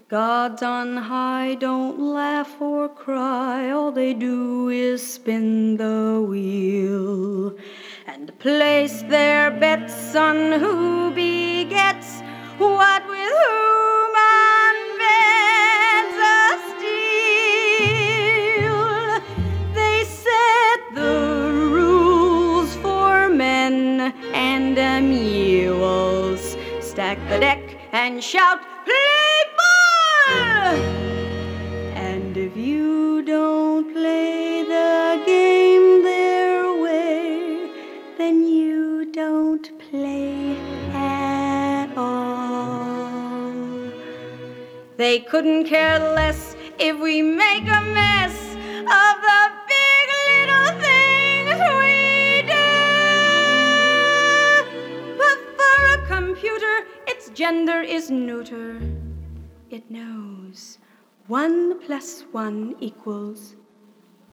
Gods on high don't laugh or cry, all they do is spin the wheel and place their bets on who begets what with human beds of steel. They set the rules for men and mules, stack the deck and shout, "Play ball!" And if you don't play the game their way, then you don't play at all. They couldn't care less if we make a mess of the big little things we do. But for a computer, its gender is neuter. It knows 1 + 1 =